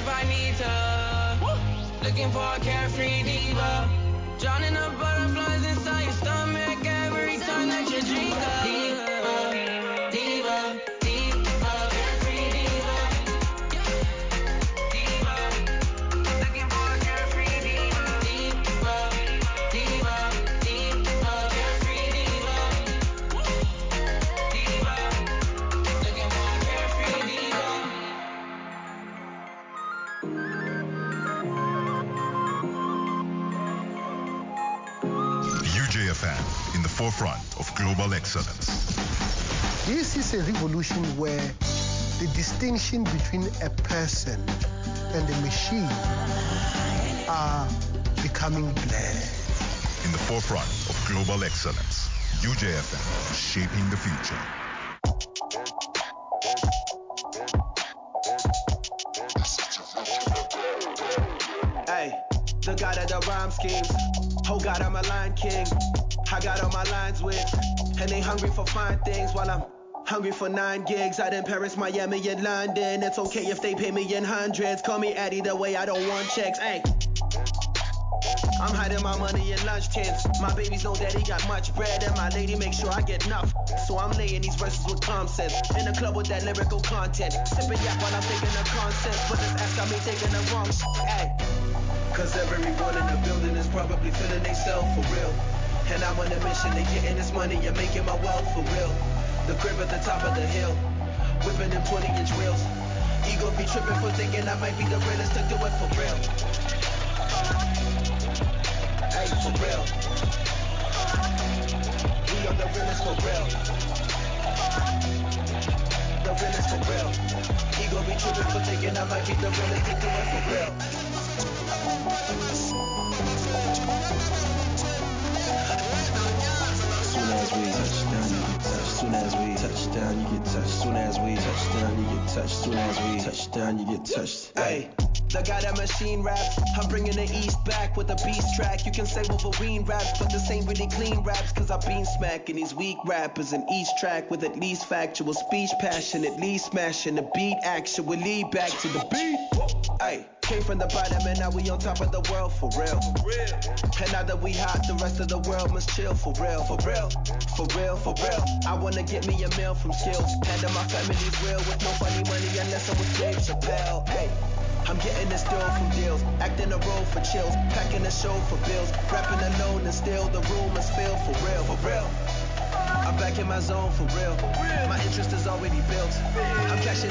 if I need to. Looking for a carefree diva. Drowning the butterflies inside your stomach every time that you drink up. Diva, diva, diva, carefree diva. Diva, looking for a carefree diva. Diva, diva, diva, carefree diva. Diva, looking for a carefree diva. UJFM in the forefront of global excellence. This is a revolution where the distinction between a person and a machine are becoming blurred. In the forefront of global excellence, UJFM shaping the future. Hey, the god of the rhyme schemes. Oh God, I'm a line king. I got all my lines with, and they hungry for fine things while I'm hungry for 9 gigs out in Paris, Miami, and London. It's okay if they pay me in hundreds. Call me Eddie the way I don't want checks. Hey, I'm hiding my money in lunch tins. My babies know daddy got much bread, and my lady makes sure I get enough. So I'm laying these verses with calm sense. In the club with that lyrical content. Sipping yak while I'm thinking of concepts. But this ass got me thinking the wrong hey. Cause everyone in the building is probably feeling they self for real. And I'm on a mission to getting this money and making my wealth for real. The crib at the top of the hill, whipping them 20-inch wheels. Ego be tripping for thinking I might be the realest to do it for real. Hey, for real. We are the realest for real. The realest for real. Ego be tripping for thinking I might be the realest to do it for real. Soon as we touch down, you get touched. Soon as we touch down, you get touched. Soon as we touch down, you get touched. Soon as we touch down, you get touched. Hey, the guy that machine raps, I'm bringing the East back with a beast track. You can say Wolverine raps, but this ain't really clean raps, cause I've been smacking these weak rappers in each track with at least factual speech, passion, at least smashing the beat, actually back to the beat. Hey. Came from the bottom and now we on top of the world for real. And now that we hot, the rest of the world must chill for real, for real, for real, for real. I wanna get me a meal from skills. Handle my family's real with no funny money unless I'm with Dave Chappelle. Hey, I'm getting this dough from deals, acting a role for chills, packing a show for bills, rapping alone and still the room is filled for real, for real. I'm back in my zone for real. My interest is already built. I'm cashing